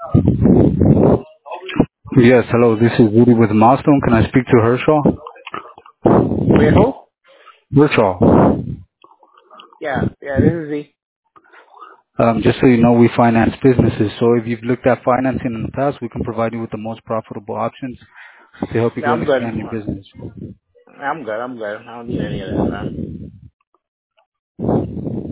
Yes, hello. This is Rudy with Milestone. Can I speak to Hershaw? Wait, who? Hershaw. Yeah, this is Z. Just so you know, we finance businesses. So if you've looked at financing in the past, we can provide you with the most profitable options to help you Yeah, grow and I'm good. expand your business. I'm good. I don't need any of that, man.